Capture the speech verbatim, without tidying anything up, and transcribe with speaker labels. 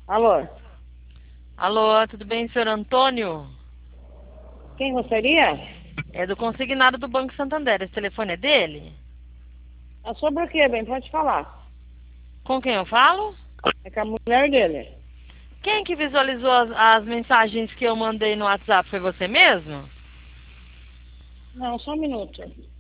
Speaker 1: Alô,
Speaker 2: Alô, tudo bem, senhor Antônio?
Speaker 1: quem gostaria?
Speaker 2: É do consignado do Banco Santander. Esse telefone é dele?
Speaker 1: É sobre o quê, bem? Pode falar.
Speaker 2: Com quem eu falo?
Speaker 1: É com a mulher dele.
Speaker 2: Quem que visualizou as, as mensagens que eu mandei no WhatsApp foi você mesmo?
Speaker 1: Não, só um minuto.